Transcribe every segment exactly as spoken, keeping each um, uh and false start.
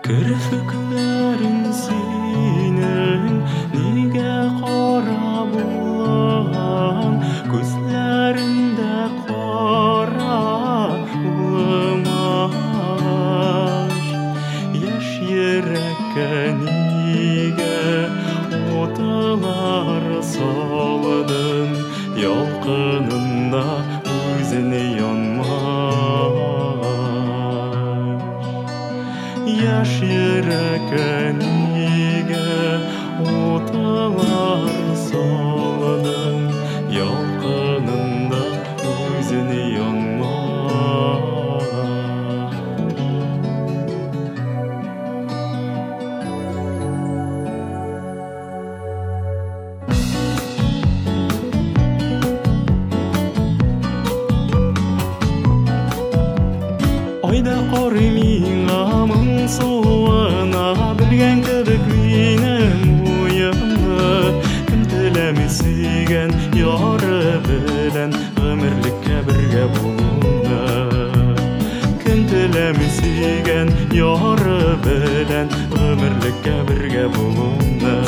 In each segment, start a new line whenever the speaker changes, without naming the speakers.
Кірпіклерін сенің неге қара болған, көзлерінде қара ұлымаш. Яш ерекке неге отылар салдың, ялқынында өзіне янмаш. Яш ерекке неге отылар салдың, ялқынында өзіне янмаш. Айда қарый миңамың суына, білген кебек менің ойымны. Кім тілемесеген яры білен, ғұмірлікке бірге болуны. Кім тілемесеген яры білен, ғұмірлікке бірге болуны.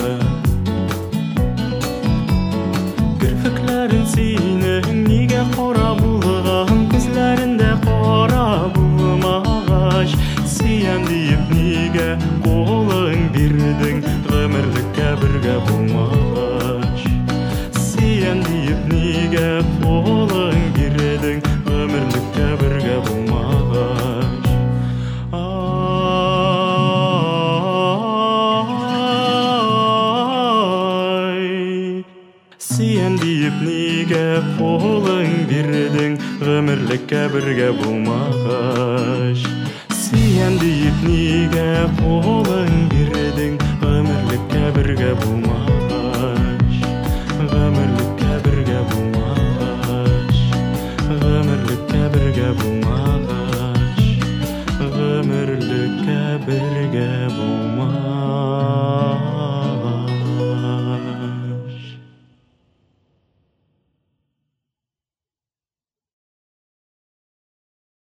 Кірпіклерін сенің неге қара болған, көзлерінде қара болмағаш. Сүйем дейіп неге қолың бердің, ғұмірлікке бірге болмағаш. Сүйем дейіп неге қолың бердің, ғұмірлікке бірге болмағаш. Сүйем дейіп неге қолың бердің, ғұмірлікке бірге болмағаш. Сүйем дейіп неге қолың бердің, ғұмірлікке бірге болмағаш. Ғұмірлікке бірге болмағаш. Ғұмірлікке бірге болмағаш. Ғұмірлікке бірге болмағаш.